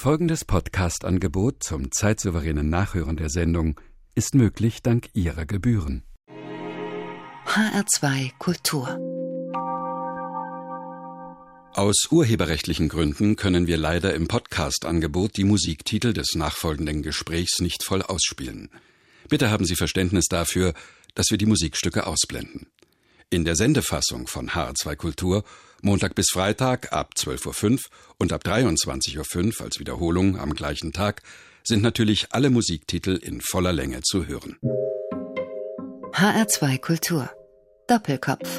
Folgendes Podcast-Angebot zum zeitsouveränen Nachhören der Sendung ist möglich dank Ihrer Gebühren. HR2 Kultur. Aus urheberrechtlichen Gründen können wir leider im Podcast-Angebot die Musiktitel des nachfolgenden Gesprächs nicht voll ausspielen. Bitte haben Sie Verständnis dafür, dass wir die Musikstücke ausblenden. In der Sendefassung von HR2 Kultur Montag bis Freitag ab 12.05 Uhr und ab 23.05 Uhr als Wiederholung am gleichen Tag sind natürlich alle Musiktitel in voller Länge zu hören. HR2 Kultur. Doppelkopf.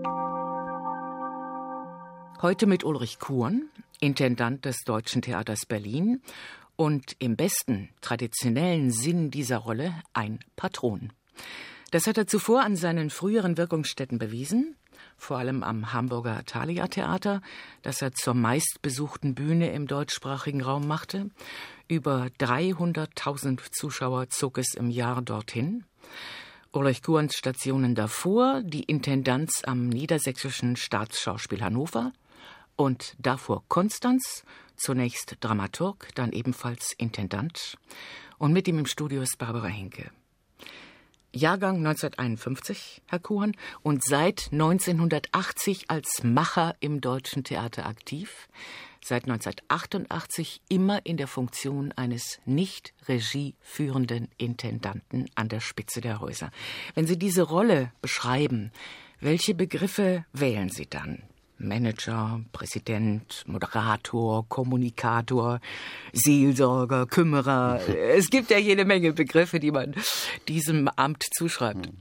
Heute mit Ulrich Kuhn, Intendant des Deutschen Theaters Berlin und im besten traditionellen Sinn dieser Rolle ein Patron. Das hat er zuvor an seinen früheren Wirkungsstätten bewiesen, vor allem am Hamburger Thalia Theater, das er zur meistbesuchten Bühne im deutschsprachigen Raum machte. Über 300.000 Zuschauer zog es im Jahr dorthin. Ulrich Kuhns Stationen davor, die Intendanz am Niedersächsischen Staatsschauspiel Hannover und davor Konstanz, zunächst Dramaturg, dann ebenfalls Intendant. Und mit ihm im Studio ist Barbara Henke. Jahrgang 1951, Herr Kuhn, und seit 1980 als Macher im Deutschen Theater aktiv, seit 1988 immer in der Funktion eines nicht regieführenden Intendanten an der Spitze der Häuser. Wenn Sie diese Rolle beschreiben, welche Begriffe wählen Sie dann? Manager, Präsident, Moderator, Kommunikator, Seelsorger, Kümmerer. Es gibt ja jede Menge Begriffe, die man diesem Amt zuschreibt.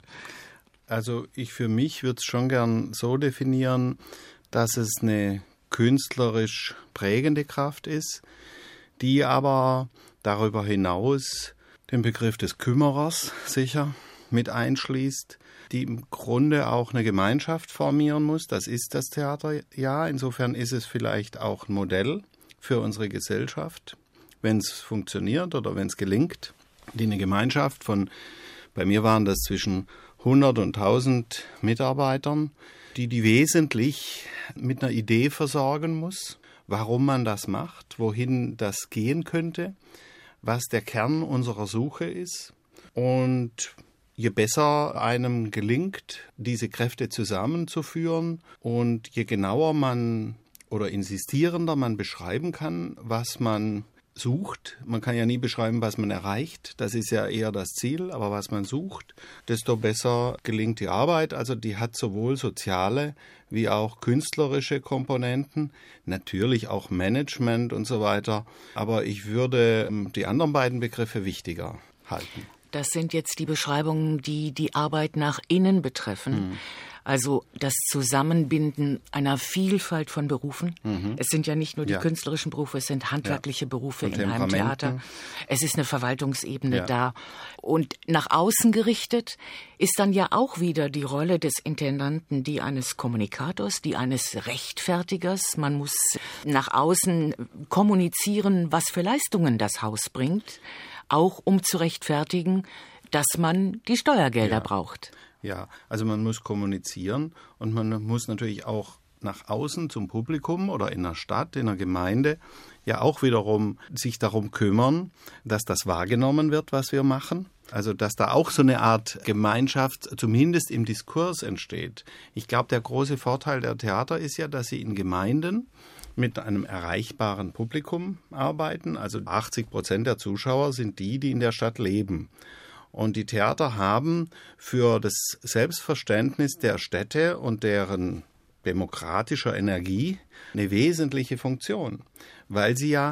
Also für mich würde es schon gern so definieren, dass es eine künstlerisch prägende Kraft ist, die aber darüber hinaus den Begriff des Kümmerers sicher mit einschließt, die im Grunde auch eine Gemeinschaft formieren muss. Das ist das Theater, ja. Insofern ist es vielleicht auch ein Modell für unsere Gesellschaft, wenn es funktioniert oder wenn es gelingt, die eine Gemeinschaft von, bei mir waren das zwischen 100 und 1000 Mitarbeitern, die wesentlich mit einer Idee versorgen muss, warum man das macht, wohin das gehen könnte, was der Kern unserer Suche ist. Und je besser einem gelingt, diese Kräfte zusammenzuführen und je genauer man oder insistierender man beschreiben kann, was man sucht, man kann ja nie beschreiben, was man erreicht, das ist ja eher das Ziel, aber was man sucht, desto besser gelingt die Arbeit. Also die hat sowohl soziale wie auch künstlerische Komponenten, natürlich auch Management und so weiter, aber ich würde die anderen beiden Begriffe wichtiger halten. Das sind jetzt die Beschreibungen, die die Arbeit nach innen betreffen. Also das Zusammenbinden einer Vielfalt von Berufen. Es sind ja nicht nur die künstlerischen Berufe, es sind handwerkliche Berufe in einem Theater. Es ist eine Verwaltungsebene da. Und nach außen gerichtet ist dann ja auch wieder die Rolle des Intendanten, die eines Kommunikators, die eines Rechtfertigers. Man muss nach außen kommunizieren, was für Leistungen das Haus bringt, auch um zu rechtfertigen, dass man die Steuergelder braucht. Ja, also man muss kommunizieren und man muss natürlich auch nach außen zum Publikum oder in einer Stadt, in einer Gemeinde ja auch wiederum sich darum kümmern, dass das wahrgenommen wird, was wir machen. Also dass da auch so eine Art Gemeinschaft zumindest im Diskurs entsteht. Ich glaube, der große Vorteil der Theater ist ja, dass sie in Gemeinden mit einem erreichbaren Publikum arbeiten. Also 80% der Zuschauer sind die in der Stadt leben. Und die Theater haben für das Selbstverständnis der Städte und deren demokratischer Energie eine wesentliche Funktion, weil sie ja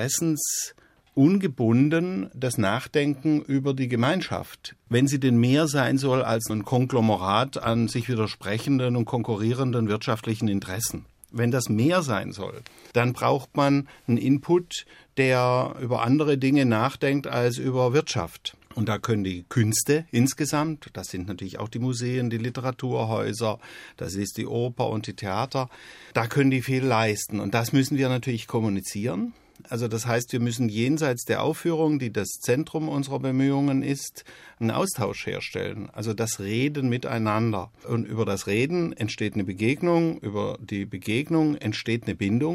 interessensungebunden das Nachdenken über die Gemeinschaft, wenn sie denn mehr sein soll als ein Konglomerat an sich widersprechenden und konkurrierenden wirtschaftlichen Interessen. Wenn das mehr sein soll, dann braucht man einen Input, der über andere Dinge nachdenkt als über Wirtschaft. Und da können die Künste insgesamt, das sind natürlich auch die Museen, die Literaturhäuser, das ist die Oper und die Theater, da können die viel leisten. Und das müssen wir natürlich kommunizieren. Also das heißt, wir müssen jenseits der Aufführung, die das Zentrum unserer Bemühungen ist, einen Austausch herstellen. Also das Reden miteinander. Und über das Reden entsteht eine Begegnung, über die Begegnung entsteht eine Bindung.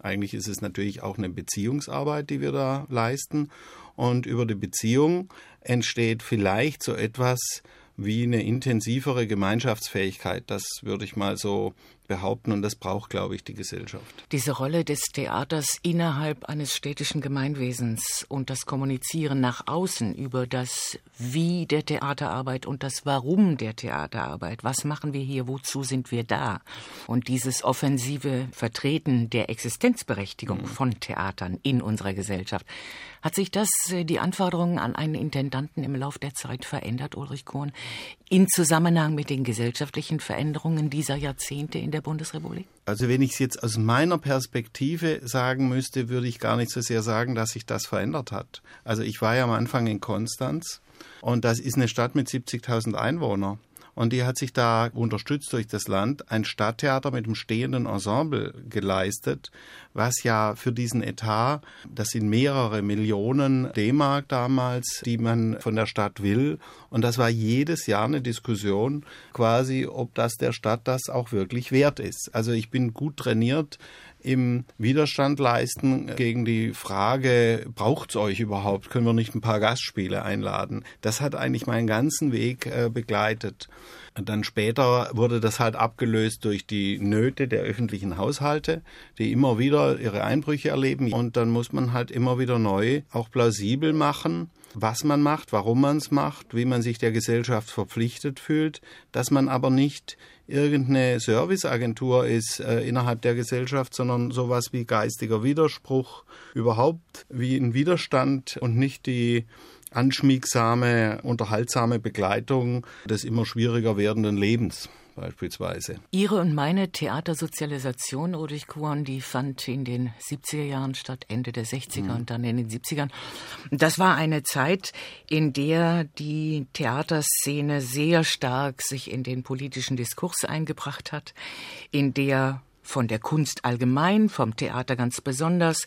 Eigentlich ist es natürlich auch eine Beziehungsarbeit, die wir da leisten. Und über die Beziehung entsteht vielleicht so etwas wie eine intensivere Gemeinschaftsfähigkeit. Das würde ich mal so behaupten, und das braucht, glaube ich, die Gesellschaft. Diese Rolle des Theaters innerhalb eines städtischen Gemeinwesens und das Kommunizieren nach außen über das Wie der Theaterarbeit und das Warum der Theaterarbeit. Was machen wir hier? Wozu sind wir da? Und dieses offensive Vertreten der Existenzberechtigung von Theatern in unserer Gesellschaft. Hat sich die Anforderungen an einen Intendanten im Lauf der Zeit verändert, Ulrich Kuhn, in Zusammenhang mit den gesellschaftlichen Veränderungen dieser Jahrzehnte in der Bundesrepublik? Also wenn ich es jetzt aus meiner Perspektive sagen müsste, würde ich gar nicht so sehr sagen, dass sich das verändert hat. Also ich war ja am Anfang in Konstanz, und das ist eine Stadt mit 70.000 Einwohnern. Und die hat sich da, unterstützt durch das Land, ein Stadttheater mit einem stehenden Ensemble geleistet, was ja für diesen Etat, das sind mehrere Millionen D-Mark damals, die man von der Stadt will. Und das war jedes Jahr eine Diskussion quasi, ob das der Stadt das auch wirklich wert ist. Also ich bin gut trainiert im Widerstand leisten gegen die Frage, braucht's euch überhaupt? Können wir nicht ein paar Gastspiele einladen? Das hat eigentlich meinen ganzen Weg begleitet. Und dann später wurde das halt abgelöst durch die Nöte der öffentlichen Haushalte, die immer wieder ihre Einbrüche erleben. Und dann muss man halt immer wieder neu auch plausibel machen, was man macht, warum man es macht, wie man sich der Gesellschaft verpflichtet fühlt, dass man aber nicht irgendeine Serviceagentur ist innerhalb der Gesellschaft, sondern sowas wie geistiger Widerspruch, überhaupt wie ein Widerstand und nicht die anschmiegsame, unterhaltsame Begleitung des immer schwieriger werdenden Lebens beispielsweise. Ihre und meine Theatersozialisation, Ulrich Kuhn, die fand in den 70er Jahren statt, Ende der 60er und dann in den 70ern. Das war eine Zeit, in der die Theaterszene sehr stark sich in den politischen Diskurs eingebracht hat, in der von der Kunst allgemein, vom Theater ganz besonders,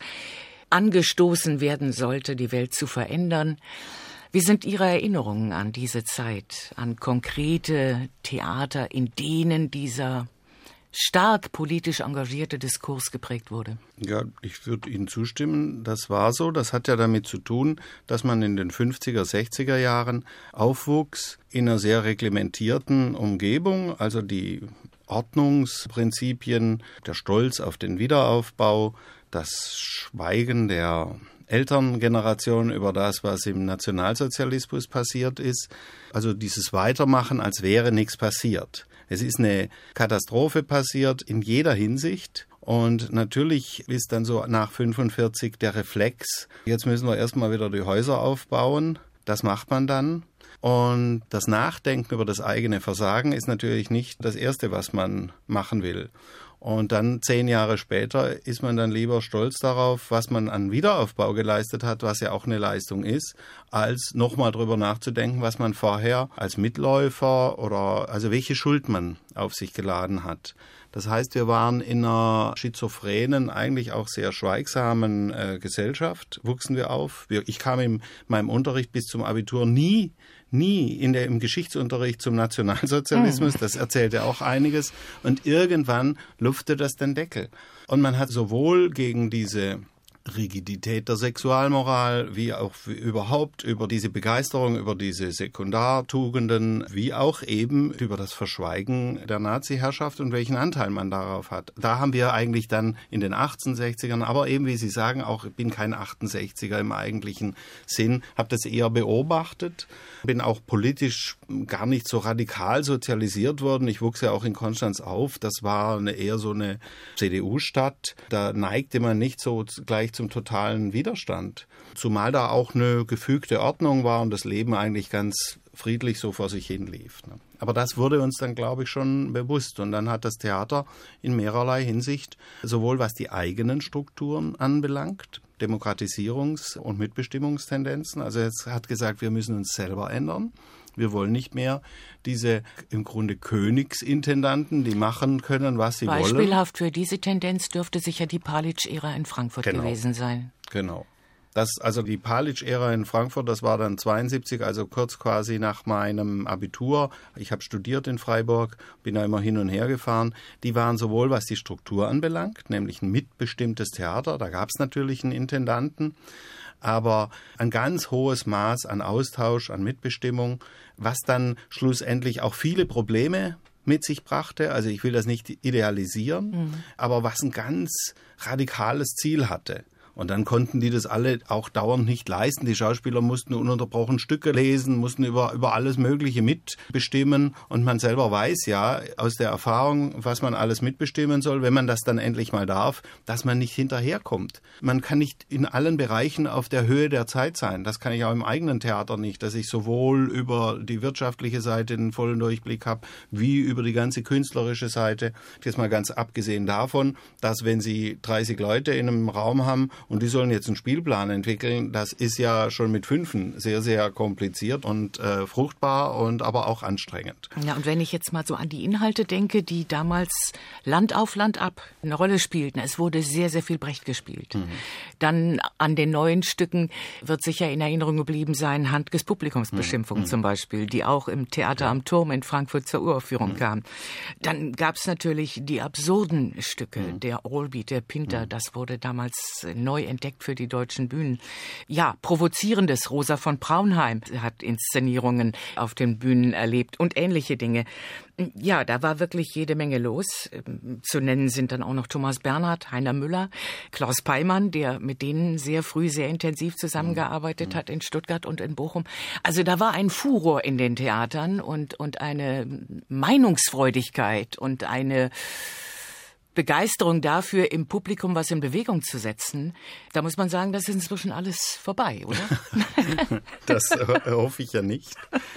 angestoßen werden sollte, die Welt zu verändern. Wie sind Ihre Erinnerungen an diese Zeit, an konkrete Theater, in denen dieser stark politisch engagierte Diskurs geprägt wurde? Ja, ich würde Ihnen zustimmen, das war so. Das hat ja damit zu tun, dass man in den 50er, 60er Jahren aufwuchs in einer sehr reglementierten Umgebung, also die Ordnungsprinzipien, der Stolz auf den Wiederaufbau, das Schweigen der Elterngeneration über das, was im Nationalsozialismus passiert ist. Also dieses Weitermachen, als wäre nichts passiert. Es ist eine Katastrophe passiert in jeder Hinsicht. Und natürlich ist dann so nach 45 der Reflex, jetzt müssen wir erstmal wieder die Häuser aufbauen. Das macht man dann. Und das Nachdenken über das eigene Versagen ist natürlich nicht das Erste, was man machen will. Und dann 10 Jahre später ist man dann lieber stolz darauf, was man an Wiederaufbau geleistet hat, was ja auch eine Leistung ist, als nochmal drüber nachzudenken, was man vorher als Mitläufer oder also welche Schuld man auf sich geladen hat. Das heißt, wir waren in einer schizophrenen, eigentlich auch sehr schweigsamen Gesellschaft, wuchsen wir auf. Ich kam in meinem Unterricht bis zum Abitur nie im Geschichtsunterricht zum Nationalsozialismus, das erzählte auch einiges. Und irgendwann luftete das den Deckel. Und man hat sowohl gegen diese Rigidität der Sexualmoral, wie auch überhaupt über diese Begeisterung, über diese Sekundartugenden, wie auch eben über das Verschweigen der Nazi-Herrschaft und welchen Anteil man darauf hat. Da haben wir eigentlich dann in den 68ern, aber eben, wie Sie sagen, auch ich bin kein 68er im eigentlichen Sinn, habe das eher beobachtet, bin auch politisch gar nicht so radikal sozialisiert worden. Ich wuchs ja auch in Konstanz auf, das war eher so eine CDU-Stadt, da neigte man nicht so gleich zum totalen Widerstand. Zumal da auch eine gefügte Ordnung war und das Leben eigentlich ganz friedlich so vor sich hin lief. Aber das wurde uns dann, glaube ich, schon bewusst. Und dann hat das Theater in mehrerlei Hinsicht, sowohl was die eigenen Strukturen anbelangt, Demokratisierungs- und Mitbestimmungstendenzen, also es hat gesagt, wir müssen uns selber ändern. Wir wollen nicht mehr diese im Grunde Königsintendanten, die machen können, was sie wollen. Beispielhaft für diese Tendenz dürfte sicher die Palitsch-Ära in Frankfurt gewesen sein. Genau. Also die Palitzsch-Ära in Frankfurt, das war dann 72, also kurz quasi nach meinem Abitur. Ich habe studiert in Freiburg, bin da immer hin und her gefahren. Die waren sowohl, was die Struktur anbelangt, nämlich ein mitbestimmtes Theater, da gab es natürlich einen Intendanten, aber ein ganz hohes Maß an Austausch, an Mitbestimmung, was dann schlussendlich auch viele Probleme mit sich brachte. Also ich will das nicht idealisieren, aber was ein ganz radikales Ziel hatte. Und dann konnten die das alle auch dauernd nicht leisten. Die Schauspieler mussten ununterbrochen Stücke lesen, mussten über alles Mögliche mitbestimmen. Und man selber weiß ja aus der Erfahrung, was man alles mitbestimmen soll, wenn man das dann endlich mal darf, dass man nicht hinterherkommt. Man kann nicht in allen Bereichen auf der Höhe der Zeit sein. Das kann ich auch im eigenen Theater nicht, dass ich sowohl über die wirtschaftliche Seite den vollen Durchblick habe, wie über die ganze künstlerische Seite. Jetzt mal ganz abgesehen davon, dass wenn Sie 30 Leute in einem Raum haben, und die sollen jetzt einen Spielplan entwickeln. Das ist ja schon mit 5 sehr, sehr kompliziert und fruchtbar und aber auch anstrengend. Ja, und wenn ich jetzt mal so an die Inhalte denke, die damals Land auf Land ab eine Rolle spielten. Es wurde sehr, sehr viel Brecht gespielt. Dann an den neuen Stücken wird sicher in Erinnerung geblieben sein, Handkes Publikumsbeschimpfung zum Beispiel, die auch im Theater am Turm in Frankfurt zur Uraufführung kam. Dann gab es natürlich die absurden Stücke, der Allbeat, der Pinter, das wurde damals neu entdeckt für die deutschen Bühnen. Ja, Provozierendes. Rosa von Braunheim hat Inszenierungen auf den Bühnen erlebt und ähnliche Dinge. Ja, da war wirklich jede Menge los. Zu nennen sind dann auch noch Thomas Bernhard, Heiner Müller, Klaus Peimann, der mit denen sehr früh sehr intensiv zusammengearbeitet hat in Stuttgart und in Bochum. Also da war ein Furor in den Theatern und eine Meinungsfreudigkeit und eine Begeisterung dafür, im Publikum was in Bewegung zu setzen. Da muss man sagen, das ist inzwischen alles vorbei, oder? Das hoffe ich ja nicht.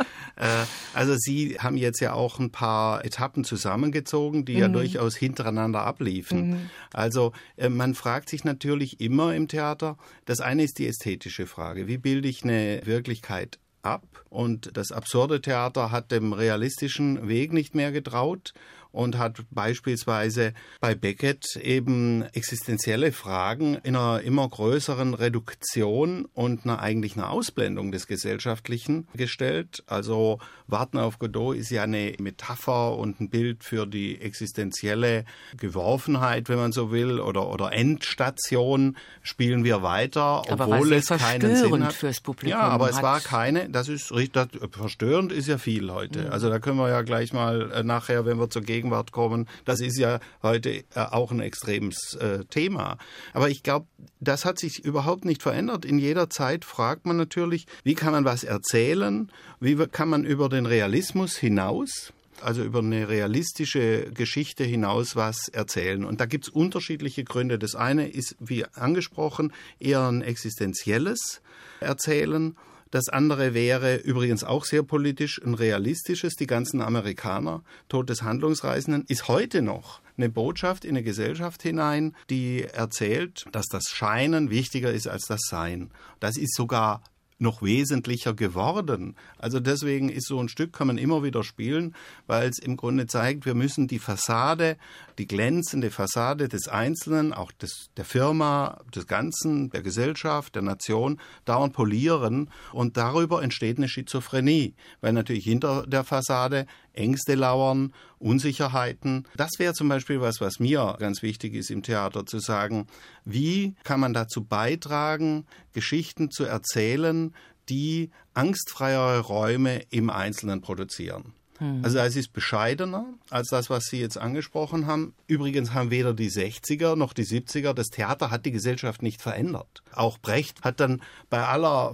Also Sie haben jetzt ja auch ein paar Etappen zusammengezogen, die ja durchaus hintereinander abliefen. Also man fragt sich natürlich immer im Theater, das eine ist die ästhetische Frage. Wie bilde ich eine Wirklichkeit ab? Und das absurde Theater hat dem realistischen Weg nicht mehr getraut und hat beispielsweise bei Beckett eben existenzielle Fragen in einer immer größeren Reduktion und eigentlich einer Ausblendung des Gesellschaftlichen gestellt. Also Warten auf Godot ist ja eine Metapher und ein Bild für die existenzielle Geworfenheit, wenn man so will, oder Endstation. Spielen wir weiter, obwohl es keinen Sinn hat. Fürs Publikum ja, aber es war keine, das ist richtig, verstörend ist ja viel heute. Also da können wir ja gleich mal nachher, wenn wir zur Gegenwart kommen, das ist ja heute auch ein extremes Thema. Aber ich glaube, das hat sich überhaupt nicht verändert. In jeder Zeit fragt man natürlich, wie kann man was erzählen, wie kann man über den Realismus hinaus, also über eine realistische Geschichte hinaus was erzählen. Und da gibt es unterschiedliche Gründe. Das eine ist, wie angesprochen, eher ein existenzielles Erzählen. Das andere wäre übrigens auch sehr politisch, ein realistisches. Die ganzen Amerikaner, Tod des Handlungsreisenden, ist heute noch eine Botschaft in eine Gesellschaft hinein, die erzählt, dass das Scheinen wichtiger ist als das Sein. Das ist sogar noch wesentlicher geworden. Also deswegen ist so ein Stück, kann man immer wieder spielen, weil es im Grunde zeigt, wir müssen die Fassade, die glänzende Fassade des Einzelnen, auch der Firma, des Ganzen, der Gesellschaft, der Nation, dauernd polieren und darüber entsteht eine Schizophrenie, weil natürlich hinter der Fassade Ängste lauern, Unsicherheiten. Das wäre zum Beispiel was mir ganz wichtig ist im Theater, zu sagen, wie kann man dazu beitragen, Geschichten zu erzählen, die angstfreiere Räume im Einzelnen produzieren. Also es ist bescheidener als das, was Sie jetzt angesprochen haben. Übrigens haben weder die 60er noch die 70er, das Theater hat die Gesellschaft nicht verändert. Auch Brecht hat dann bei aller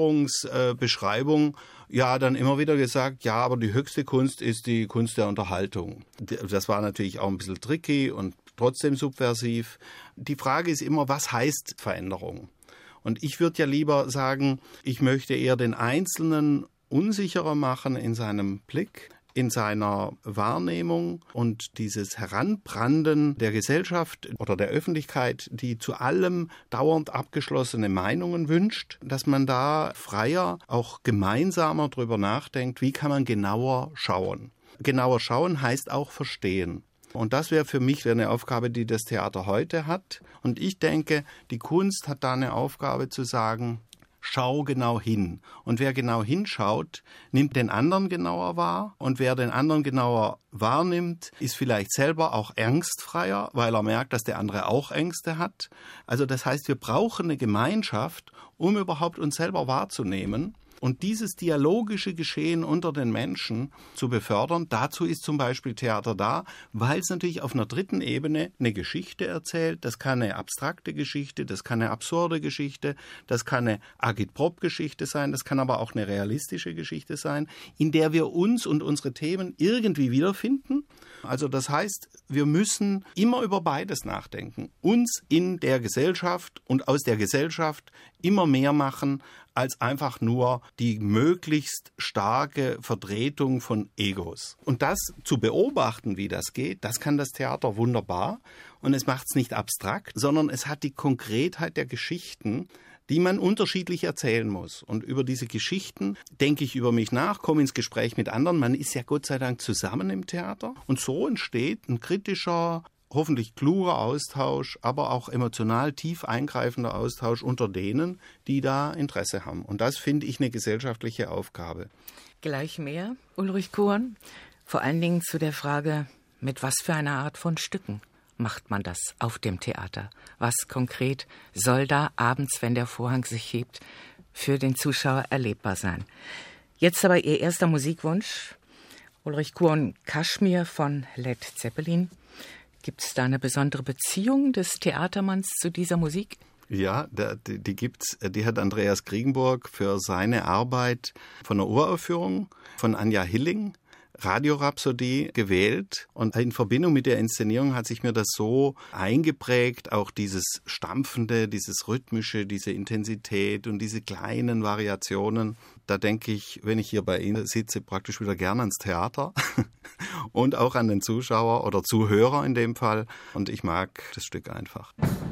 Veränderungsbeschreibung ja dann immer wieder gesagt, ja, aber die höchste Kunst ist die Kunst der Unterhaltung. Das war natürlich auch ein bisschen tricky und trotzdem subversiv. Die Frage ist immer, was heißt Veränderung? Und ich würde ja lieber sagen, ich möchte eher den Einzelnen unsicherer machen in seinem Blick, in seiner Wahrnehmung und dieses Heranbranden der Gesellschaft oder der Öffentlichkeit, die zu allem dauernd abgeschlossene Meinungen wünscht, dass man da freier, auch gemeinsamer drüber nachdenkt, wie kann man genauer schauen. Genauer schauen heißt auch verstehen. Und das wäre für mich eine Aufgabe, die das Theater heute hat. Und ich denke, die Kunst hat da eine Aufgabe zu sagen, schau genau hin. Und wer genau hinschaut, nimmt den anderen genauer wahr. Und wer den anderen genauer wahrnimmt, ist vielleicht selber auch ängstfreier, weil er merkt, dass der andere auch Ängste hat. Also das heißt, wir brauchen eine Gemeinschaft, um überhaupt uns selber wahrzunehmen. Und dieses dialogische Geschehen unter den Menschen zu befördern, dazu ist zum Beispiel Theater da, weil es natürlich auf einer dritten Ebene eine Geschichte erzählt. Das kann eine abstrakte Geschichte, das kann eine absurde Geschichte, das kann eine Agitprop-Geschichte sein, das kann aber auch eine realistische Geschichte sein, in der wir uns und unsere Themen irgendwie wiederfinden. Also das heißt, wir müssen immer über beides nachdenken. Uns in der Gesellschaft und aus der Gesellschaft immer mehr machen, als einfach nur die möglichst starke Vertretung von Egos. Und das zu beobachten, wie das geht, das kann das Theater wunderbar. Und es macht es nicht abstrakt, sondern es hat die Konkretheit der Geschichten, die man unterschiedlich erzählen muss. Und über diese Geschichten denke ich über mich nach, komme ins Gespräch mit anderen. Man ist ja Gott sei Dank zusammen im Theater. Und so entsteht ein kritischer, hoffentlich kluger Austausch, aber auch emotional tief eingreifender Austausch unter denen, die da Interesse haben. Und das finde ich eine gesellschaftliche Aufgabe. Gleich mehr, Ulrich Kuhn. Vor allen Dingen zu der Frage, mit was für einer Art von Stücken macht man das auf dem Theater? Was konkret soll da abends, wenn der Vorhang sich hebt, für den Zuschauer erlebbar sein? Jetzt aber Ihr erster Musikwunsch. Ulrich Kuhn, Kaschmir von Led Zeppelin. Gibt es da eine besondere Beziehung des Theatermanns zu dieser Musik? Ja, die gibt's. Die hat Andreas Kriegenburg für seine Arbeit von der Uraufführung von Anja Hilling, Radiorhapsodie, gewählt. Und in Verbindung mit der Inszenierung hat sich mir das so eingeprägt, auch dieses Stampfende, dieses Rhythmische, diese Intensität und diese kleinen Variationen. Da denke ich, wenn ich hier bei Ihnen sitze, praktisch wieder gern ans Theater und auch an den Zuschauer oder Zuhörer in dem Fall. Und ich mag das Stück einfach.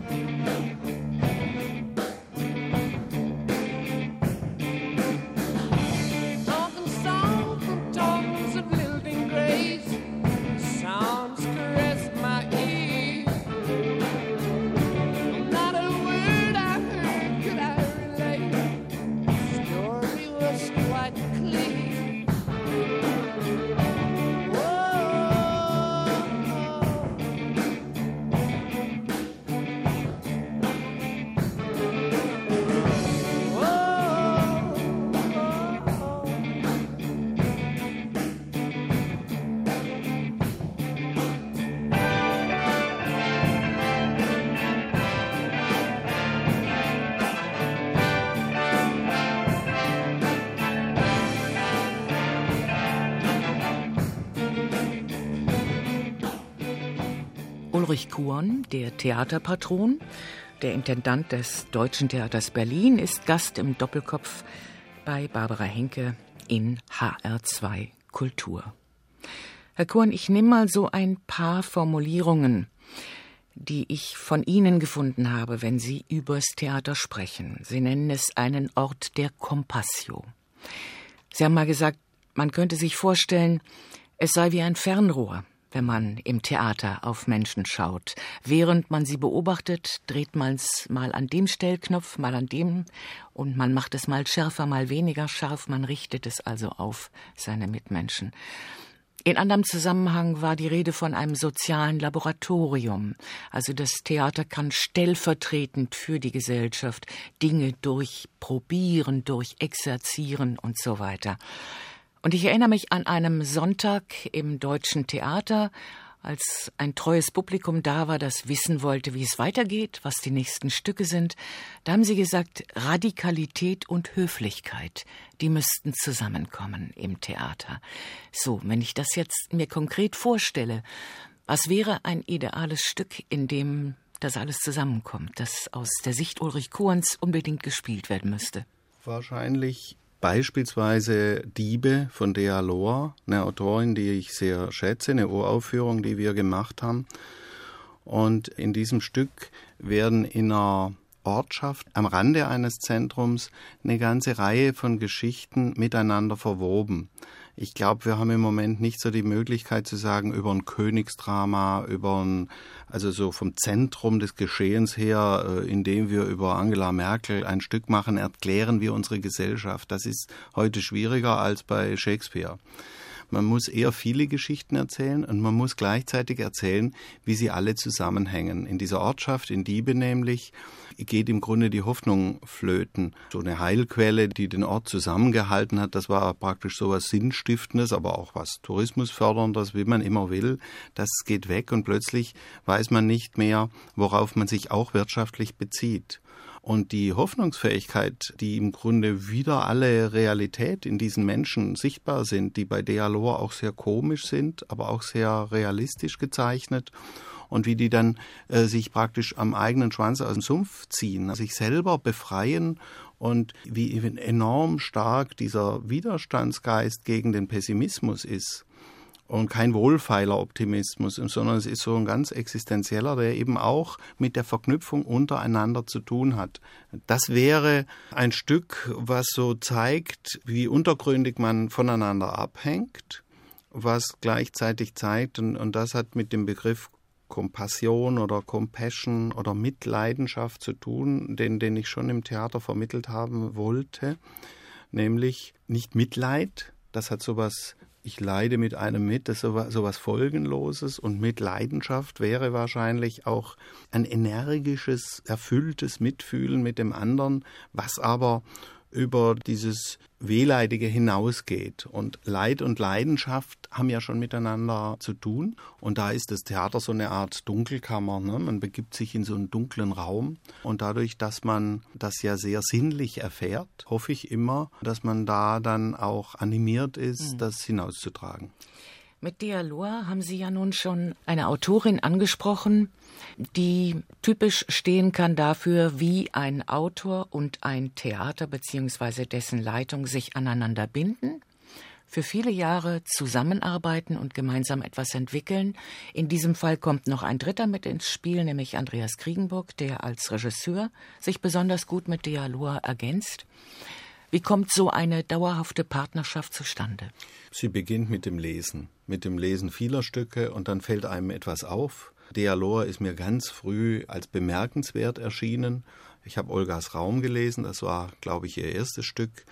Ulrich Kuhn, der Theaterpatron, der Intendant des Deutschen Theaters Berlin, ist Gast im Doppelkopf bei Barbara Henke in HR2 Kultur. Herr Kuhn, ich nehme mal so ein paar Formulierungen, die ich von Ihnen gefunden habe, wenn Sie übers Theater sprechen. Sie nennen es einen Ort der Compassio. Sie haben mal gesagt, man könnte sich vorstellen, es sei wie ein Fernrohr, wenn man im Theater auf Menschen schaut. Während man sie beobachtet, dreht man es mal an dem Stellknopf, mal an dem und man macht es mal schärfer, mal weniger scharf. Man richtet es also auf seine Mitmenschen. In anderem Zusammenhang war die Rede von einem sozialen Laboratorium. Also das Theater kann stellvertretend für die Gesellschaft Dinge durchprobieren, durchexerzieren und so weiter. Und ich erinnere mich an einem Sonntag im Deutschen Theater, als ein treues Publikum da war, das wissen wollte, wie es weitergeht, was die nächsten Stücke sind. Da haben sie gesagt, Radikalität und Höflichkeit, die müssten zusammenkommen im Theater. So, wenn ich das jetzt mir konkret vorstelle, was wäre ein ideales Stück, in dem das alles zusammenkommt, das aus der Sicht Ulrich Kuhns unbedingt gespielt werden müsste? Wahrscheinlich beispielsweise Diebe von Dea Lohr, eine Autorin, die ich sehr schätze, eine Uraufführung, die wir gemacht haben. Und in diesem Stück werden in einer Ortschaft am Rande eines Zentrums eine ganze Reihe von Geschichten miteinander verwoben. Ich glaube, wir haben im Moment nicht so die Möglichkeit zu sagen, über ein Königsdrama, also so vom Zentrum des Geschehens her, indem wir über Angela Merkel ein Stück machen, erklären wir unsere Gesellschaft. Das ist heute schwieriger als bei Shakespeare. Man muss eher viele Geschichten erzählen und man muss gleichzeitig erzählen, wie sie alle zusammenhängen. In dieser Ortschaft, in Diebe nämlich, geht im Grunde die Hoffnung flöten. So eine Heilquelle, die den Ort zusammengehalten hat, das war praktisch so was Sinnstiftendes, aber auch was Tourismusförderndes, wie man immer will. Das geht weg und plötzlich weiß man nicht mehr, worauf man sich auch wirtschaftlich bezieht. Und die Hoffnungsfähigkeit, die im Grunde wieder alle Realität in diesen Menschen sichtbar sind, die bei Dealor auch sehr komisch sind, aber auch sehr realistisch gezeichnet, und wie die dann sich praktisch am eigenen Schwanz aus dem Sumpf ziehen, sich selber befreien und wie enorm stark dieser Widerstandsgeist gegen den Pessimismus ist. Und kein wohlfeiler Optimismus, sondern es ist so ein ganz existenzieller, der eben auch mit der Verknüpfung untereinander zu tun hat. Das wäre ein Stück, was so zeigt, wie untergründig man voneinander abhängt, was gleichzeitig zeigt, und das hat mit dem Begriff Kompassion oder Compassion oder Mitleidenschaft zu tun, den ich schon im Theater vermittelt haben wollte, nämlich nicht Mitleid, das hat sowas, ich leide mit einem mit, das ist sowas Folgenloses, und Mitleidenschaft wäre wahrscheinlich auch ein energisches, erfülltes Mitfühlen mit dem anderen, was aber über dieses Wehleidige hinausgeht. Und Leid und Leidenschaft haben ja schon miteinander zu tun. Und da ist das Theater so eine Art Dunkelkammer. Ne? Man begibt sich in so einen dunklen Raum. Und dadurch, dass man das ja sehr sinnlich erfährt, hoffe ich immer, dass man da dann auch animiert ist, das hinauszutragen. Mit Dealor haben Sie ja nun schon eine Autorin angesprochen, die typisch stehen kann dafür, wie ein Autor und ein Theater bzw. dessen Leitung sich aneinander binden, für viele Jahre zusammenarbeiten und gemeinsam etwas entwickeln. In diesem Fall kommt noch ein Dritter mit ins Spiel, nämlich Andreas Kriegenburg, der als Regisseur sich besonders gut mit Dealor ergänzt. Wie kommt so eine dauerhafte Partnerschaft zustande? Sie beginnt mit dem Lesen vieler Stücke, und dann fällt einem etwas auf. Dealor ist mir ganz früh als bemerkenswert erschienen. Ich habe Olgas Raum gelesen, das war, glaube ich, ihr erstes Stück.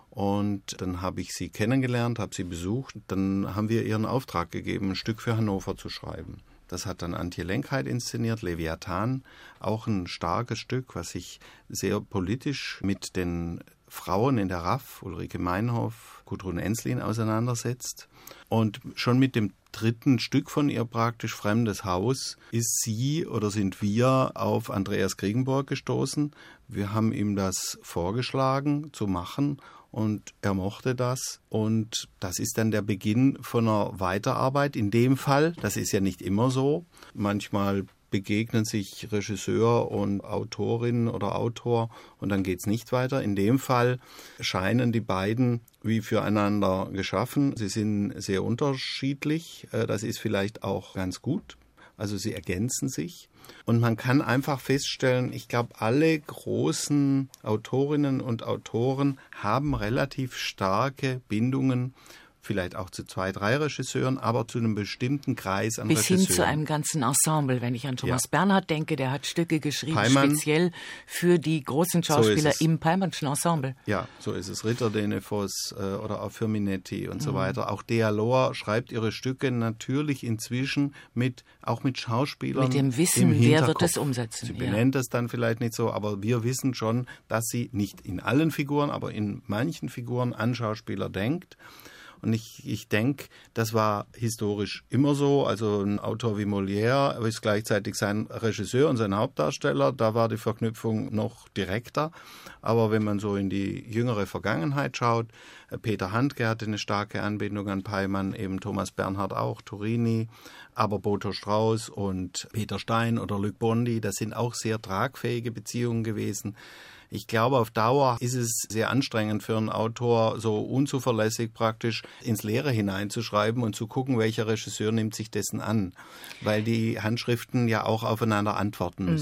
Und dann habe ich sie kennengelernt, habe sie besucht. Dann haben wir ihr einen Auftrag gegeben, ein Stück für Hannover zu schreiben. Das hat dann Antje Lenkheit inszeniert, Leviathan, auch ein starkes Stück, was sich sehr politisch mit den Frauen in der RAF, Ulrike Meinhof, Gudrun Enslin, auseinandersetzt. Und schon mit dem dritten Stück von ihr, praktisch Fremdes Haus, ist sie oder sind wir auf Andreas Kriegenburg gestoßen. Wir haben ihm das vorgeschlagen zu machen und er mochte das. Und das ist dann der Beginn von einer Weiterarbeit. In dem Fall, das ist ja nicht immer so, manchmal begegnen sich Regisseur und Autorin oder Autor und dann geht's nicht weiter. In dem Fall scheinen die beiden wie füreinander geschaffen. Sie sind sehr unterschiedlich. Das ist vielleicht auch ganz gut. Also sie ergänzen sich. Und man kann einfach feststellen, ich glaube, alle großen Autorinnen und Autoren haben relativ starke Bindungen, vielleicht auch zu 2, 3 Regisseuren, aber zu einem bestimmten Kreis an Regisseuren. Bis hin zu einem ganzen Ensemble. Wenn ich an Thomas Bernhard denke, der hat Stücke geschrieben, Peimann, speziell für die großen Schauspieler im Peimannschen Ensemble. Ja, so ist es. Ritter Denefos oder auch für Minetti und so weiter. Auch Dealor schreibt ihre Stücke natürlich inzwischen auch mit Schauspielern mit dem Wissen, wer wird es umsetzen. Sie benennt es dann vielleicht nicht so, aber wir wissen schon, dass sie nicht in allen Figuren, aber in manchen Figuren an Schauspieler denkt. Und ich denke, das war historisch immer so. Also ein Autor wie Molière ist gleichzeitig sein Regisseur und sein Hauptdarsteller. Da war die Verknüpfung noch direkter. Aber wenn man so in die jüngere Vergangenheit schaut, Peter Handke hatte eine starke Anbindung an Peimann, eben Thomas Bernhard auch, Turini, aber Boto Strauß und Peter Stein oder Luc Bondy, das sind auch sehr tragfähige Beziehungen gewesen. Ich glaube, auf Dauer ist es sehr anstrengend für einen Autor, so unzuverlässig praktisch ins Leere hineinzuschreiben und zu gucken, welcher Regisseur nimmt sich dessen an, weil die Handschriften ja auch aufeinander antworten müssen.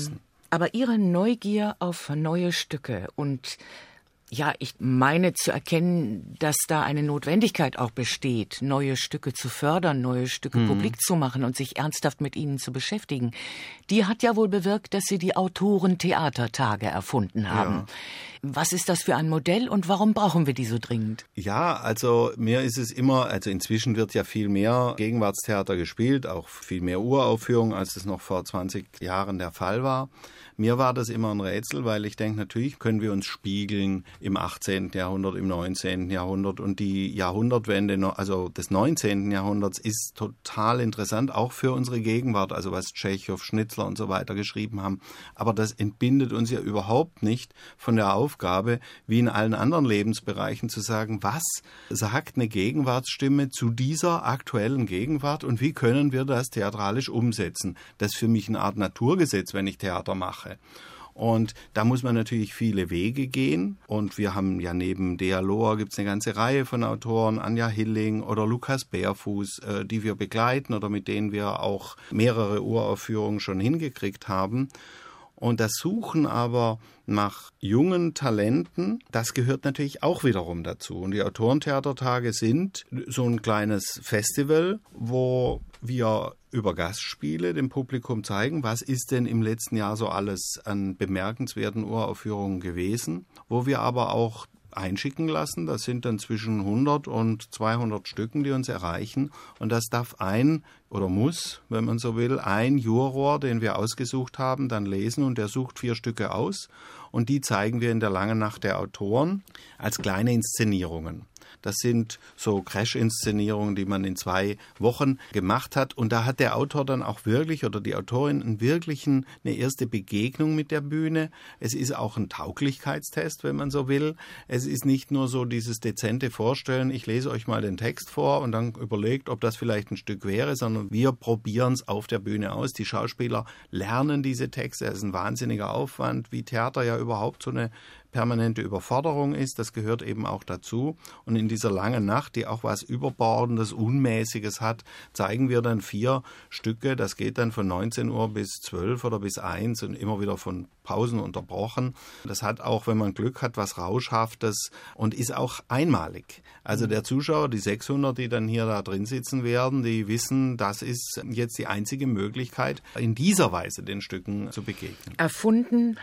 Aber Ihre Neugier auf neue Stücke und ja, ich meine zu erkennen, dass da eine Notwendigkeit auch besteht, neue Stücke zu fördern, neue Stücke publik zu machen und sich ernsthaft mit ihnen zu beschäftigen. Die hat ja wohl bewirkt, dass Sie die Autorentheatertage erfunden haben. Ja. Was ist das für ein Modell und warum brauchen wir die so dringend? Ja, also mir ist es immer, also inzwischen wird ja viel mehr Gegenwartstheater gespielt, auch viel mehr Uraufführungen, als es noch vor 20 Jahren der Fall war. Mir war das immer ein Rätsel, weil ich denke, natürlich können wir uns spiegeln im 18. Jahrhundert, im 19. Jahrhundert und die Jahrhundertwende, also des 19. Jahrhunderts ist total interessant, auch für unsere Gegenwart, also was Tschechow, Schnitzler und so weiter geschrieben haben. Aber das entbindet uns ja überhaupt nicht von der Aufgabe, wie in allen anderen Lebensbereichen, zu sagen, was sagt eine Gegenwartsstimme zu dieser aktuellen Gegenwart und wie können wir das theatralisch umsetzen? Das ist für mich eine Art Naturgesetz, wenn ich Theater mache. Und da muss man natürlich viele Wege gehen. Und wir haben ja neben Dea Lohr gibt es eine ganze Reihe von Autoren, Anja Hilling oder Lukas Bärfuß, die wir begleiten oder mit denen wir auch mehrere Uraufführungen schon hingekriegt haben. Und das Suchen aber nach jungen Talenten, das gehört natürlich auch wiederum dazu. Und die Autorentheatertage sind so ein kleines Festival, wo wir über Gastspiele dem Publikum zeigen, was ist denn im letzten Jahr so alles an bemerkenswerten Uraufführungen gewesen, wo wir aber auch einschicken lassen. Das sind dann zwischen 100 und 200 Stücken, die uns erreichen. Und das darf muss, wenn man so will, ein Juror, den wir ausgesucht haben, dann lesen und der sucht 4 Stücke aus. Und die zeigen wir in der Langen Nacht der Autoren als kleine Inszenierungen. Das sind so Crash-Inszenierungen, die man in 2 Wochen gemacht hat. Und da hat der Autor dann auch wirklich oder die Autorin eine erste Begegnung mit der Bühne. Es ist auch ein Tauglichkeitstest, wenn man so will. Es ist nicht nur so dieses dezente Vorstellen, ich lese euch mal den Text vor und dann überlegt, ob das vielleicht ein Stück wäre, sondern wir probieren es auf der Bühne aus. Die Schauspieler lernen diese Texte. Es ist ein wahnsinniger Aufwand, wie Theater ja überhaupt so eine permanente Überforderung ist, das gehört eben auch dazu. Und in dieser Langen Nacht, die auch was Überbordendes, Unmäßiges hat, zeigen wir dann 4 Stücke. Das geht dann von 19 Uhr bis 12 oder bis 1 und immer wieder von Pausen unterbrochen. Das hat auch, wenn man Glück hat, was Rauschhaftes und ist auch einmalig. Also der Zuschauer, die 600, die dann hier da drin sitzen werden, die wissen, das ist jetzt die einzige Möglichkeit, in dieser Weise den Stücken zu begegnen. Erfunden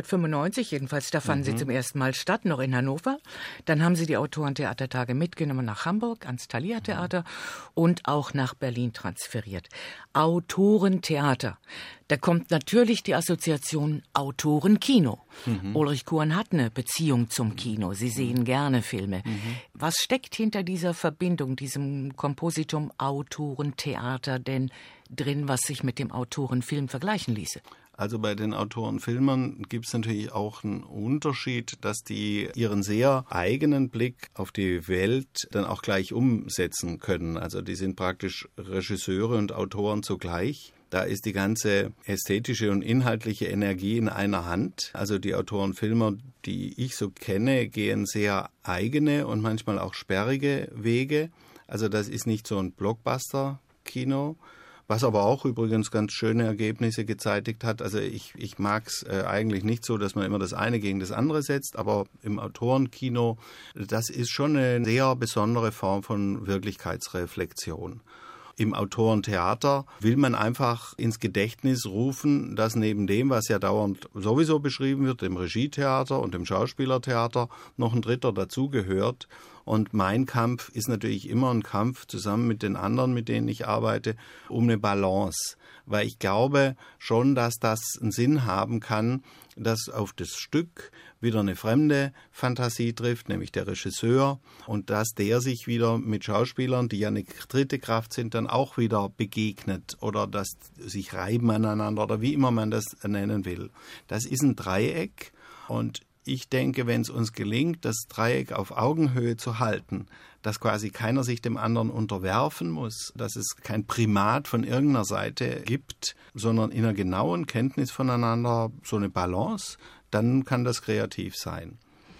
1995, jedenfalls da fanden Sie zum ersten Mal statt, noch in Hannover. Dann haben Sie die Autorentheatertage mitgenommen nach Hamburg, ans Thalia Theater und auch nach Berlin transferiert. Autorentheater. Da kommt natürlich die Assoziation Autorenkino. Ulrich Kuren hat eine Beziehung zum Kino. Sie sehen gerne Filme. Was steckt hinter dieser Verbindung, diesem Kompositum Autorentheater denn drin, was sich mit dem Autorenfilm vergleichen ließe? Also bei den Autorenfilmern gibt es natürlich auch einen Unterschied, dass die ihren sehr eigenen Blick auf die Welt dann auch gleich umsetzen können. Also die sind praktisch Regisseure und Autoren zugleich. Da ist die ganze ästhetische und inhaltliche Energie in einer Hand. Also die Autorenfilmer, die ich so kenne, gehen sehr eigene und manchmal auch sperrige Wege. Also das ist nicht so ein Blockbuster-Kino, was aber auch übrigens ganz schöne Ergebnisse gezeitigt hat. Also ich mag es eigentlich nicht so, dass man immer das eine gegen das andere setzt, aber im Autorenkino, das ist schon eine sehr besondere Form von Wirklichkeitsreflexion. Im Autorentheater will man einfach ins Gedächtnis rufen, dass neben dem, was ja dauernd sowieso beschrieben wird, dem Regietheater und dem Schauspielertheater, noch ein dritter dazugehört. Und mein Kampf ist natürlich immer ein Kampf zusammen mit den anderen, mit denen ich arbeite, um eine Balance. Weil ich glaube schon, dass das einen Sinn haben kann, dass auf das Stück wieder eine fremde Fantasie trifft, nämlich der Regisseur, und dass der sich wieder mit Schauspielern, die ja eine dritte Kraft sind, dann auch wieder begegnet oder dass sich reiben aneinander oder wie immer man das nennen will. Das ist ein Dreieck und ich denke, wenn es uns gelingt, das Dreieck auf Augenhöhe zu halten, dass quasi keiner sich dem anderen unterwerfen muss, dass es kein Primat von irgendeiner Seite gibt, sondern in einer genauen Kenntnis voneinander so eine Balance, dann kann das kreativ sein.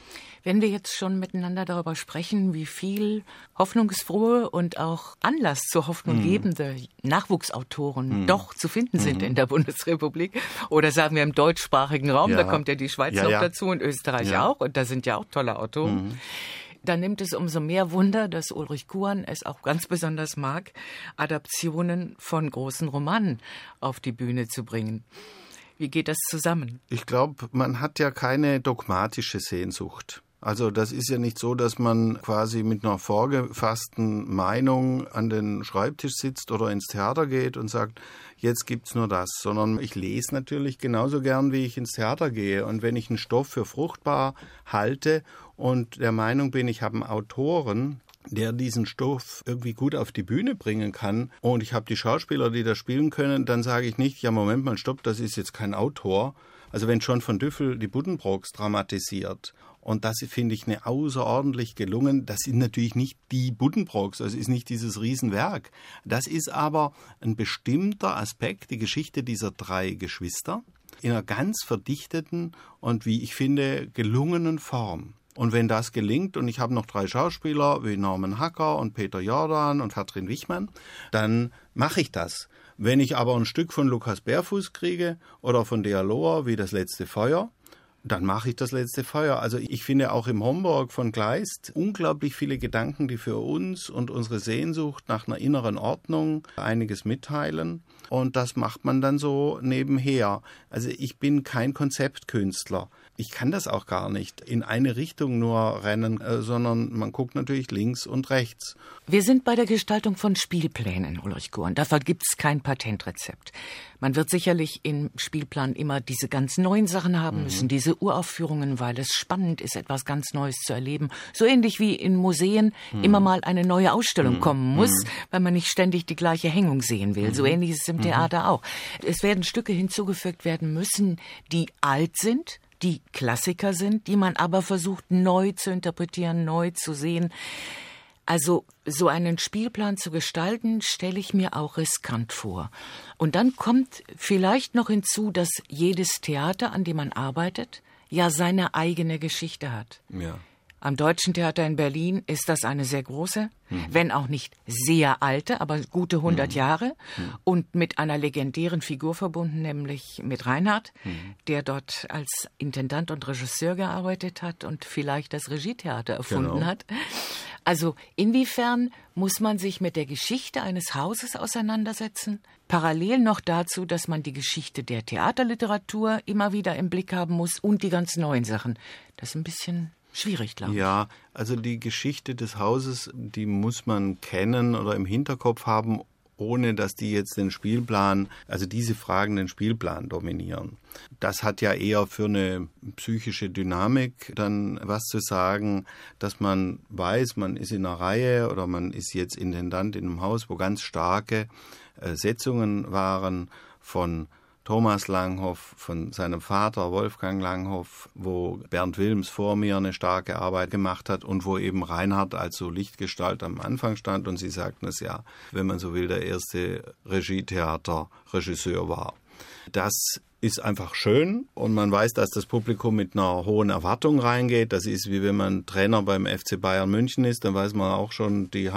Wenn wir jetzt schon miteinander darüber sprechen, wie viel hoffnungsfrohe und auch Anlass zur Hoffnung gebende Nachwuchsautoren doch zu finden sind in der Bundesrepublik, oder sagen wir im deutschsprachigen Raum, da kommt ja die Schweiz noch dazu und Österreich auch, und da sind ja auch tolle Autoren. Dann nimmt es umso mehr Wunder, dass Ulrich Kuan es auch ganz besonders mag, Adaptionen von großen Romanen auf die Bühne zu bringen. Wie geht das zusammen? Ich glaube, man hat ja keine dogmatische Sehnsucht. Also das ist ja nicht so, dass man quasi mit einer vorgefassten Meinung an den Schreibtisch sitzt oder ins Theater geht und sagt, jetzt gibt's nur das, sondern ich lese natürlich genauso gern, wie ich ins Theater gehe. Und wenn ich einen Stoff für fruchtbar halte und der Meinung bin, ich habe einen Autoren, der diesen Stoff irgendwie gut auf die Bühne bringen kann und ich habe die Schauspieler, die das spielen können, dann sage ich nicht, ja Moment mal, stopp, das ist jetzt kein Autor. Also wenn John von Düffel die Buddenbrooks dramatisiert, und das finde ich eine außerordentlich gelungen. Das sind natürlich nicht die Buddenbrooks, das ist nicht dieses Riesenwerk. Das ist aber ein bestimmter Aspekt, die Geschichte dieser 3 Geschwister, in einer ganz verdichteten und, wie ich finde, gelungenen Form. Und wenn das gelingt, und ich habe noch 3 Schauspieler wie Norman Hacker und Peter Jordan und Katrin Wichmann, dann mache ich das. Wenn ich aber ein Stück von Lukas Bärfuß kriege oder von Dea Lohr wie Das letzte Feuer, dann mache ich Das letzte Feuer. Also ich finde auch im Homburg von Kleist unglaublich viele Gedanken, die für uns und unsere Sehnsucht nach einer inneren Ordnung einiges mitteilen. Und das macht man dann so nebenher. Also ich bin kein Konzeptkünstler. Ich kann das auch gar nicht in eine Richtung nur rennen, sondern man guckt natürlich links und rechts. Wir sind bei der Gestaltung von Spielplänen, Ulrich Kuan. Dafür gibt's kein Patentrezept. Man wird sicherlich im Spielplan immer diese ganz neuen Sachen haben müssen, diese Uraufführungen, weil es spannend ist, etwas ganz Neues zu erleben. So ähnlich wie in Museen immer mal eine neue Ausstellung kommen muss, weil man nicht ständig die gleiche Hängung sehen will. So ähnlich ist es im Theater auch. Es werden Stücke hinzugefügt werden müssen, die alt sind, die Klassiker sind, die man aber versucht neu zu interpretieren, neu zu sehen. Also so einen Spielplan zu gestalten, stelle ich mir auch riskant vor. Und dann kommt vielleicht noch hinzu, dass jedes Theater, an dem man arbeitet, ja seine eigene Geschichte hat. Ja. Am Deutschen Theater in Berlin ist das eine sehr große, wenn auch nicht sehr alte, aber gute 100 Jahre und mit einer legendären Figur verbunden, nämlich mit Reinhardt, der dort als Intendant und Regisseur gearbeitet hat und vielleicht das Regietheater erfunden hat. Also inwiefern muss man sich mit der Geschichte eines Hauses auseinandersetzen? Parallel noch dazu, dass man die Geschichte der Theaterliteratur immer wieder im Blick haben muss und die ganz neuen Sachen. Das ist ein bisschen schwierig, glaube ich. Ja, also die Geschichte des Hauses, die muss man kennen oder im Hinterkopf haben, ohne dass die jetzt den Spielplan, also diese Fragen den Spielplan dominieren. Das hat ja eher für eine psychische Dynamik dann was zu sagen, dass man weiß, man ist in einer Reihe oder man ist jetzt Intendant in einem Haus, wo ganz starke Setzungen waren von Thomas Langhoff, von seinem Vater Wolfgang Langhoff, wo Bernd Wilms vor mir eine starke Arbeit gemacht hat und wo eben Reinhardt als so Lichtgestalt am Anfang stand und Sie sagten es ja, wenn man so will, der erste Regietheater-Regisseur war. Das ist einfach schön und man weiß, dass das Publikum mit einer hohen Erwartung reingeht. Das ist wie wenn man Trainer beim FC Bayern München ist, dann weiß man auch schon, die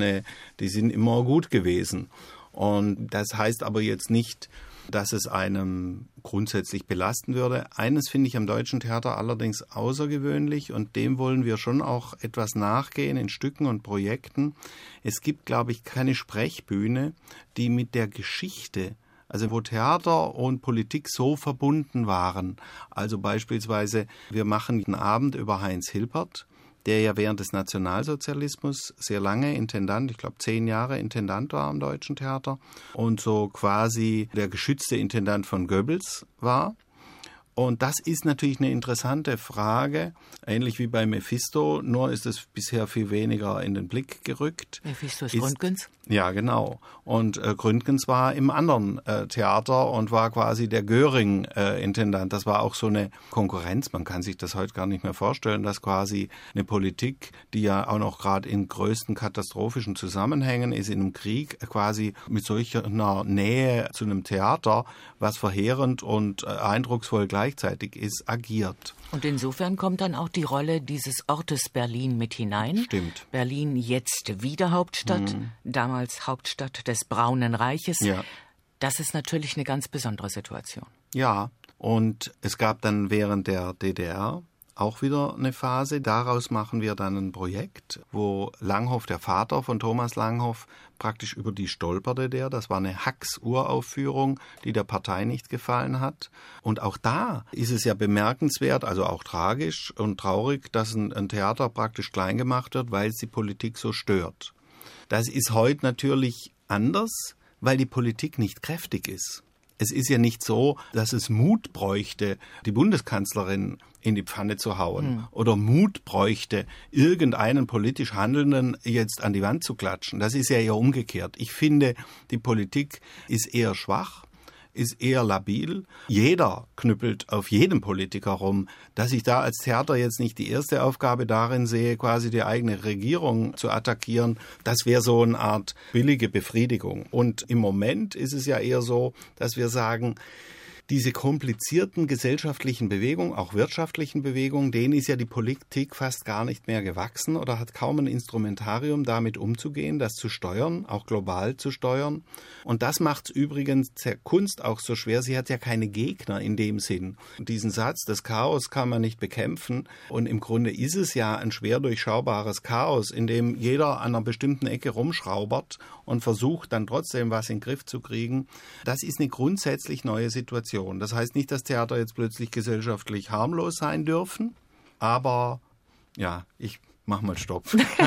sind immer gut gewesen. Und das heißt aber jetzt nicht, dass es einem grundsätzlich belasten würde. Eines finde ich am Deutschen Theater allerdings außergewöhnlich und dem wollen wir schon auch etwas nachgehen in Stücken und Projekten. Es gibt, glaube ich, keine Sprechbühne, die mit der Geschichte, also wo Theater und Politik so verbunden waren. Also beispielsweise, wir machen einen Abend über Heinz Hilpert, der ja während des Nationalsozialismus sehr lange Intendant, ich glaube 10 Jahre Intendant war am Deutschen Theater und so quasi der geschützte Intendant von Goebbels war. Und das ist natürlich eine interessante Frage, ähnlich wie bei Mephisto, nur ist es bisher viel weniger in den Blick gerückt. Mephisto ist Gründgens? Ja, genau. Und Gründgens war im anderen Theater und war quasi der Göring-Intendant. Das war auch so eine Konkurrenz. Man kann sich das heute gar nicht mehr vorstellen, dass quasi eine Politik, die ja auch noch gerade in größten katastrophischen Zusammenhängen ist, in einem Krieg quasi mit solcher Nähe zu einem Theater, was verheerend und eindrucksvoll gleichzeitig gleichzeitig ist, agiert. Und insofern kommt dann auch die Rolle dieses Ortes Berlin mit hinein. Stimmt. Berlin jetzt wieder Hauptstadt, damals Hauptstadt des Braunen Reiches. Ja. Das ist natürlich eine ganz besondere Situation. Ja, und es gab dann während der DDR auch wieder eine Phase. Daraus machen wir dann ein Projekt, wo Langhoff, der Vater von Thomas Langhoff, praktisch über die stolperte der. Das war eine Hacks-Uraufführung, die der Partei nicht gefallen hat. Und auch da ist es ja bemerkenswert, also auch tragisch und traurig, dass ein Theater praktisch klein gemacht wird, weil es die Politik so stört. Das ist heute natürlich anders, weil die Politik nicht kräftig ist. Es ist ja nicht so, dass es Mut bräuchte, die Bundeskanzlerin in die Pfanne zu hauen oder Mut bräuchte, irgendeinen politisch Handelnden jetzt an die Wand zu klatschen. Das ist ja eher umgekehrt. Ich finde, die Politik ist eher schwach, ist eher labil. Jeder knüppelt auf jedem Politiker rum. Dass ich da als Theater jetzt nicht die erste Aufgabe darin sehe, quasi die eigene Regierung zu attackieren, das wäre so eine Art billige Befriedigung. Und im Moment ist es ja eher so, dass wir sagen, diese komplizierten gesellschaftlichen Bewegungen, auch wirtschaftlichen Bewegungen, denen ist ja die Politik fast gar nicht mehr gewachsen oder hat kaum ein Instrumentarium, damit umzugehen, das zu steuern, auch global zu steuern. Und das macht es übrigens der Kunst auch so schwer. Sie hat ja keine Gegner in dem Sinn. Und diesen Satz, das Chaos kann man nicht bekämpfen. Und im Grunde ist es ja ein schwer durchschaubares Chaos, in dem jeder an einer bestimmten Ecke rumschraubert und versucht dann trotzdem was in den Griff zu kriegen. Das ist eine grundsätzlich neue Situation. Das heißt nicht, dass Theater jetzt plötzlich gesellschaftlich harmlos sein dürfen, aber ja, ich mach mal Stopp.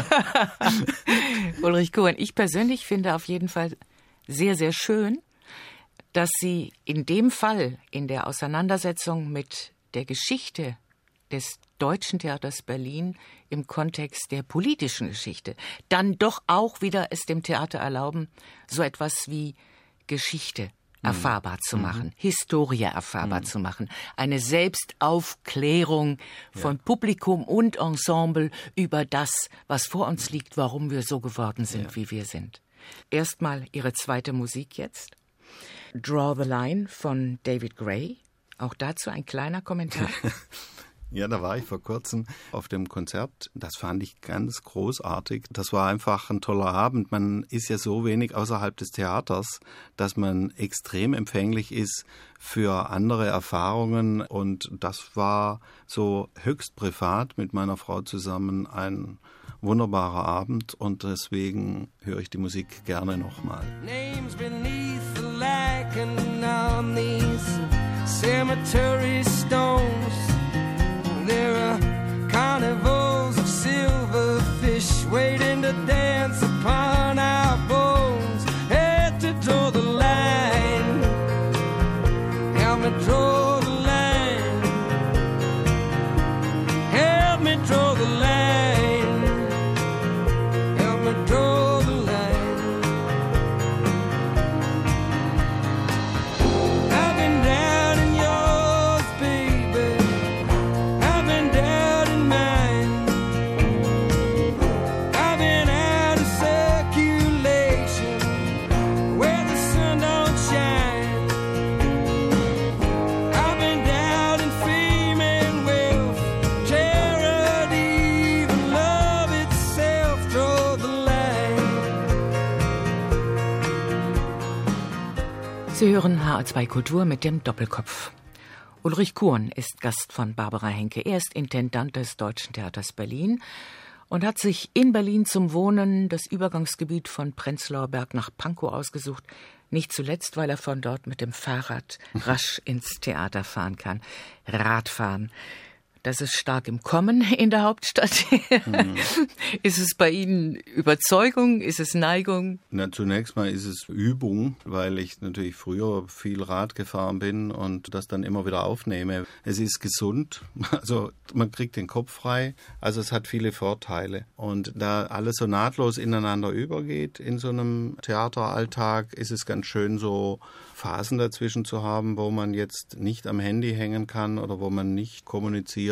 Ulrich Kuhn, ich persönlich finde auf jeden Fall sehr, sehr schön, dass Sie in dem Fall, in der Auseinandersetzung mit der Geschichte des Deutschen Theaters Berlin im Kontext der politischen Geschichte, dann doch auch wieder es dem Theater erlauben, so etwas wie Geschichte erfahrbar zu machen, Historie erfahrbar zu machen, eine Selbstaufklärung von Publikum und Ensemble über das, was vor uns liegt, warum wir so geworden sind, wie wir sind. Erstmal Ihre zweite Musik jetzt. Draw the Line von David Gray. Auch dazu ein kleiner Kommentar. Ja, da war ich vor kurzem auf dem Konzert. Das fand ich ganz großartig. Das war einfach ein toller Abend. Man ist ja so wenig außerhalb des Theaters, dass man extrem empfänglich ist für andere Erfahrungen. Und das war so höchst privat mit meiner Frau zusammen ein wunderbarer Abend. Und deswegen höre ich die Musik gerne nochmal. Names beneath the lichen on these cemetery stones. There are carnivals of silverfish waiting to dance upon our bones. Had to draw the line. Help me draw the line. Help me draw the line. Help me draw the line. I've been down in yours, baby. I've been down in mine. I've been out of circulation where the sun don't shine. I've been down in fame and wealth, charity, even love itself. Draw the line. Sie hören HR2 Kultur mit dem Doppelkopf. Ulrich Kuhn ist Gast von Barbara Henke. Er ist Intendant des Deutschen Theaters Berlin und hat sich in Berlin zum Wohnen das Übergangsgebiet von Prenzlauer Berg nach Pankow ausgesucht. Nicht zuletzt, weil er von dort mit dem Fahrrad rasch ins Theater fahren kann. Radfahren. Das ist stark im Kommen in der Hauptstadt. Ist es bei Ihnen Überzeugung? Ist es Neigung? Na, zunächst mal ist es Übung, weil ich natürlich früher viel Rad gefahren bin und das dann immer wieder aufnehme. Es ist gesund, also man kriegt den Kopf frei, also es hat viele Vorteile. Und da alles so nahtlos ineinander übergeht in so einem Theateralltag, ist es ganz schön, so Phasen dazwischen zu haben, wo man jetzt nicht am Handy hängen kann oder wo man nicht kommuniziert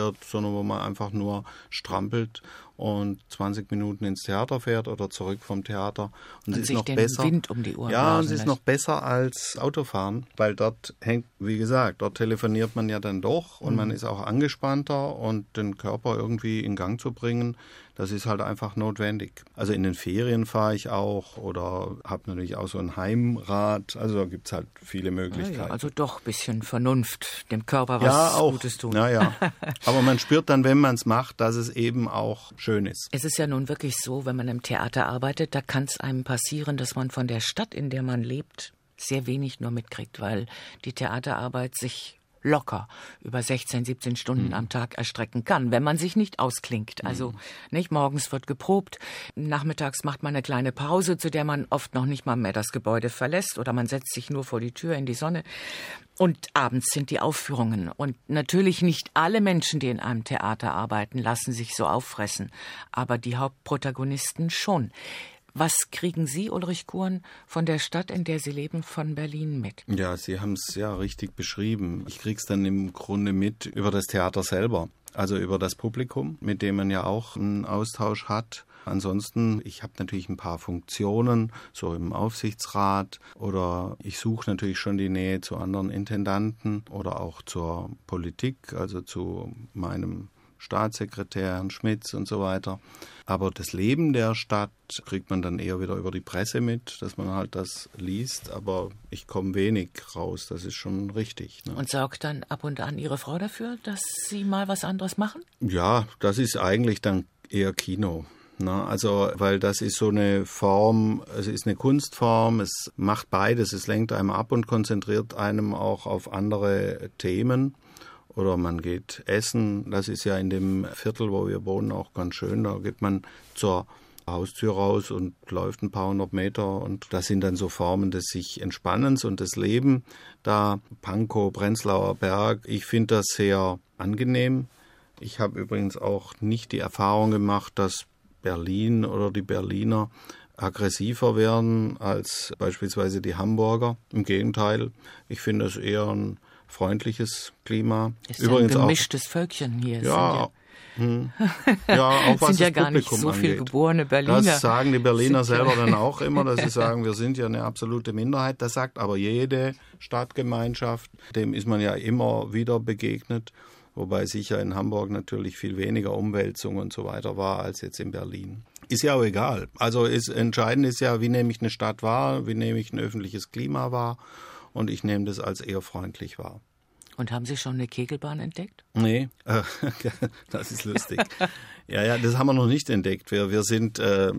passiert, sondern wo man einfach nur strampelt und 20 Minuten ins Theater fährt oder zurück vom Theater. Und es ist sich noch den besser. Wind um die Ohren Ja, und blasen es ist lässt. noch besser als Autofahren, weil dort hängt, wie gesagt, dort telefoniert man ja dann doch und man ist auch angespannter und den Körper irgendwie in Gang zu bringen, das ist halt einfach notwendig. Also in den Ferien fahre ich auch oder habe natürlich auch so ein Heimrad, also da gibt es halt viele Möglichkeiten. Ja, also doch ein bisschen Vernunft, dem Körper was ja, auch. Gutes tun. Ja. Aber man spürt dann, wenn man es macht, dass es eben auch schön ist. Es ist ja nun wirklich so, wenn man im Theater arbeitet, da kann es einem passieren, dass man von der Stadt, in der man lebt, sehr wenig nur mitkriegt, weil die Theaterarbeit sich locker über 16, 17 Stunden am Tag erstrecken kann, wenn man sich nicht ausklingt. Also nicht morgens wird geprobt, nachmittags macht man eine kleine Pause, zu der man oft noch nicht mal mehr das Gebäude verlässt oder man setzt sich nur vor die Tür in die Sonne. Und abends sind die Aufführungen. Und natürlich nicht alle Menschen, die in einem Theater arbeiten, lassen sich so auffressen, aber die Hauptprotagonisten schon. Was kriegen Sie, Ulrich Kuhn, von der Stadt, in der Sie leben, von Berlin mit? Ja, Sie haben es ja richtig beschrieben. Ich krieg's dann im Grunde mit über das Theater selber, also über das Publikum, mit dem man ja auch einen Austausch hat. Ansonsten, ich habe natürlich ein paar Funktionen, so im Aufsichtsrat oder ich suche natürlich schon die Nähe zu anderen Intendanten oder auch zur Politik, also zu meinem Staatssekretär, Herrn Schmitz und so weiter. Aber das Leben der Stadt kriegt man dann eher wieder über die Presse mit, dass man halt das liest. Aber ich komme wenig raus, das ist schon richtig. Ne? Und sorgt dann ab und an Ihre Frau dafür, dass Sie mal was anderes machen? Ja, das ist eigentlich dann eher Kino. Ne? Also, weil das ist so eine Form, es ist eine Kunstform, es macht beides, es lenkt einem ab und konzentriert einem auch auf andere Themen. Oder man geht essen, das ist ja in dem Viertel, wo wir wohnen, auch ganz schön. Da geht man zur Haustür raus und läuft ein paar hundert Meter. Und das sind dann so Formen des sich Entspannens und des Lebens. Da Pankow, Prenzlauer Berg, ich finde das sehr angenehm. Ich habe übrigens auch nicht die Erfahrung gemacht, dass Berlin oder die Berliner aggressiver werden als beispielsweise die Hamburger. Im Gegenteil, ich finde es eher ein freundliches Klima. Es ist übrigens ja ein gemischtes Völkchen hier. Ja, auch was sind ja das gar nicht Publikum so viel angeht. geborene Berliner. Das sagen die Berliner selber dann auch immer, dass sie sagen, wir sind ja eine absolute Minderheit. Das sagt aber jede Stadtgemeinschaft. Dem ist man ja immer wieder begegnet. Wobei sicher in Hamburg natürlich viel weniger Umwälzung und so weiter war als jetzt in Berlin. Ist ja auch egal. Also entscheidend ist ja, wie nehme ich eine Stadt wahr, wie nehme ich ein öffentliches Klima wahr. Und ich nehme das als eher freundlich wahr. Und haben Sie schon eine Kegelbahn entdeckt? Nee, das ist lustig. Ja, das haben wir noch nicht entdeckt. Wir sind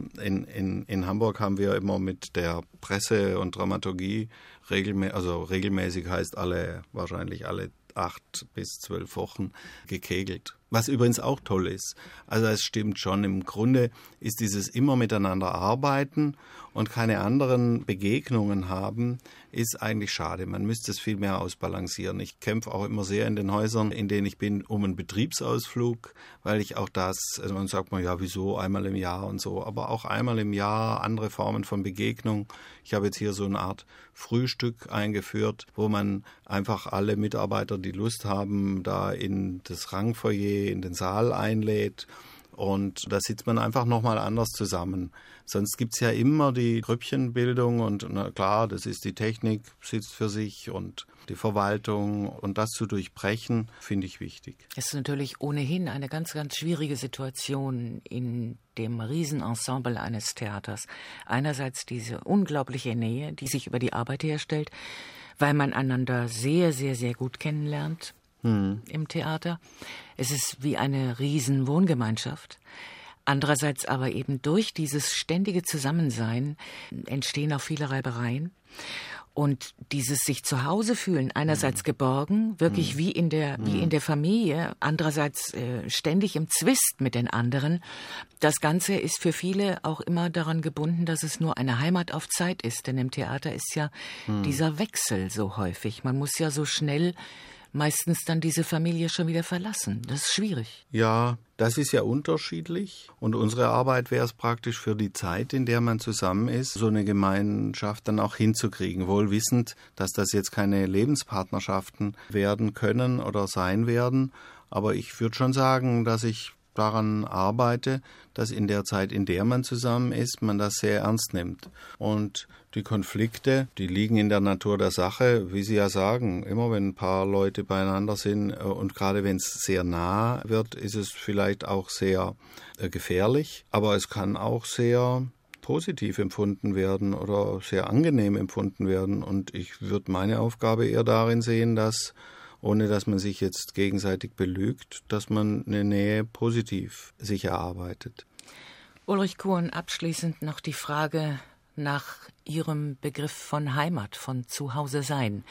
in Hamburg haben wir immer mit der Presse und Dramaturgie regelmäßig heißt wahrscheinlich alle 8 bis 12 Wochen gekegelt. Was übrigens auch toll ist. Also es stimmt schon. Im Grunde ist dieses immer miteinander arbeiten und keine anderen Begegnungen haben, ist eigentlich schade. Man müsste es viel mehr ausbalancieren. Ich kämpfe auch immer sehr in den Häusern, in denen ich bin, um einen Betriebsausflug, weil ich auch also man sagt ja, wieso einmal im Jahr und so, aber auch einmal im Jahr andere Formen von Begegnung. Ich habe jetzt hier so eine Art Frühstück eingeführt, wo man einfach alle Mitarbeiter, die Lust haben, da in das Rangfoyer, in den Saal einlädt. Und da sitzt man einfach nochmal anders zusammen. Sonst gibt's ja immer die Grüppchenbildung und na klar, das ist die Technik, sitzt für sich und die Verwaltung. Und das zu durchbrechen, finde ich wichtig. Es ist natürlich ohnehin eine ganz, ganz schwierige Situation in dem Riesenensemble eines Theaters. Einerseits diese unglaubliche Nähe, die sich über die Arbeit herstellt, weil man einander sehr, sehr, sehr gut kennenlernt. Im Theater. Es ist wie eine riesen Wohngemeinschaft. Andererseits aber eben durch dieses ständige Zusammensein entstehen auch viele Reibereien. Und dieses sich zu Hause fühlen, einerseits geborgen, wirklich wie in der Familie, andererseits ständig im Zwist mit den anderen. Das Ganze ist für viele auch immer daran gebunden, dass es nur eine Heimat auf Zeit ist. Denn im Theater ist ja dieser Wechsel so häufig. Man muss ja so schnell meistens dann diese Familie schon wieder verlassen. Das ist schwierig. Ja, das ist ja unterschiedlich. Und unsere Arbeit wäre es praktisch für die Zeit, in der man zusammen ist, so eine Gemeinschaft dann auch hinzukriegen. Wohl wissend, dass das jetzt keine Lebenspartnerschaften werden können oder sein werden. Aber ich würde schon sagen, dass ich daran arbeite, dass in der Zeit, in der man zusammen ist, man das sehr ernst nimmt. Und die Konflikte, die liegen in der Natur der Sache, wie Sie ja sagen. Immer wenn ein paar Leute beieinander sind und gerade wenn es sehr nah wird, ist es vielleicht auch sehr gefährlich. Aber es kann auch sehr positiv empfunden werden oder sehr angenehm empfunden werden. Und ich würde meine Aufgabe eher darin sehen, dass, ohne dass man sich jetzt gegenseitig belügt, dass man eine Nähe positiv sich erarbeitet. Ulrich Kuhn, abschließend noch die Frage nach Ihrem Begriff von Heimat, von Zuhause sein.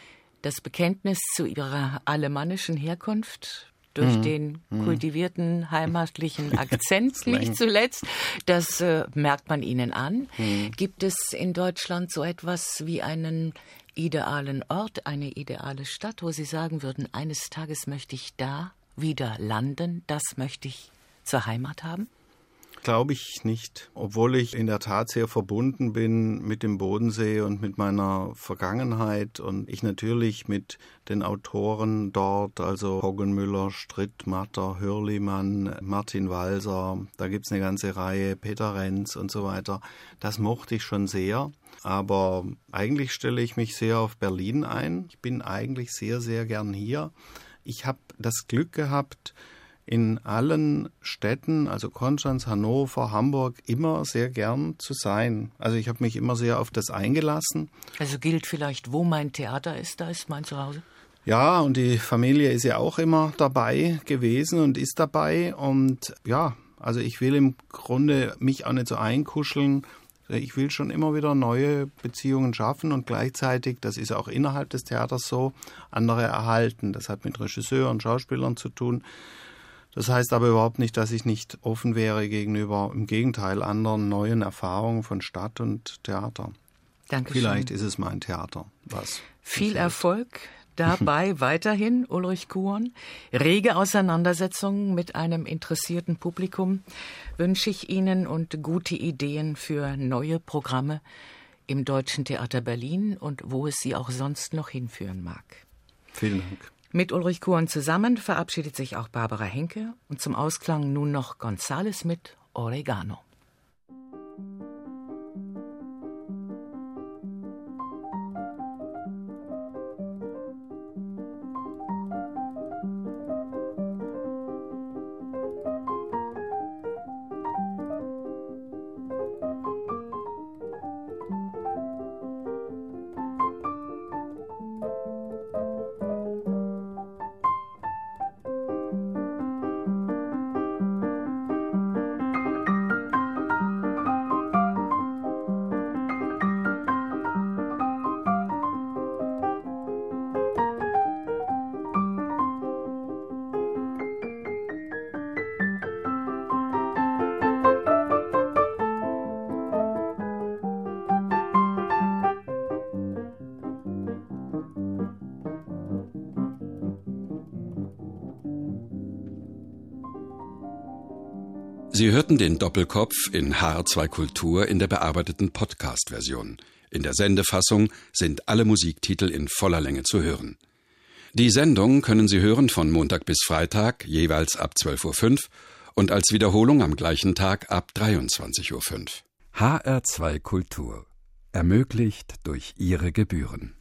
Das Bekenntnis zu Ihrer alemannischen Herkunft durch den kultivierten heimatlichen Akzent, nicht zuletzt, das merkt man Ihnen an. Gibt es in Deutschland so etwas wie einen idealen Ort, eine ideale Stadt, wo Sie sagen würden, eines Tages möchte ich da wieder landen, das möchte ich zur Heimat haben? Glaube ich nicht, obwohl ich in der Tat sehr verbunden bin mit dem Bodensee und mit meiner Vergangenheit und ich natürlich mit den Autoren dort, also Hoggenmüller, Strittmatter, Hürlimann, Martin Walser, da gibt's eine ganze Reihe, Peter Renz und so weiter. Das mochte ich schon sehr, aber eigentlich stelle ich mich sehr auf Berlin ein. Ich bin eigentlich sehr, sehr gern hier. Ich habe das Glück gehabt, in allen Städten, also Konstanz, Hannover, Hamburg, immer sehr gern zu sein. Also ich habe mich immer sehr auf das eingelassen. Also gilt vielleicht, wo mein Theater ist, da ist mein Zuhause? Ja, und die Familie ist ja auch immer dabei gewesen und ist dabei. Und ja, also ich will im Grunde mich auch nicht so einkuscheln. Ich will schon immer wieder neue Beziehungen schaffen und gleichzeitig, das ist auch innerhalb des Theaters so, andere erhalten. Das hat mit Regisseuren und Schauspielern zu tun. Das heißt aber überhaupt nicht, dass ich nicht offen wäre gegenüber, im Gegenteil, anderen neuen Erfahrungen von Stadt und Theater. Dankeschön. Vielleicht ist es mein Theater. Viel Erfolg dabei weiterhin, Ulrich Kuhn. Rege Auseinandersetzungen mit einem interessierten Publikum wünsche ich Ihnen und gute Ideen für neue Programme im Deutschen Theater Berlin und wo es Sie auch sonst noch hinführen mag. Vielen Dank. Mit Ulrich Kuhn zusammen verabschiedet sich auch Barbara Henke und zum Ausklang nun noch González mit Oregano. Sie hörten den Doppelkopf in HR2 Kultur in der bearbeiteten Podcast-Version. In der Sendefassung sind alle Musiktitel in voller Länge zu hören. Die Sendung können Sie hören von Montag bis Freitag, jeweils ab 12.05 Uhr und als Wiederholung am gleichen Tag ab 23.05 Uhr. HR2 Kultur. Ermöglicht durch Ihre Gebühren.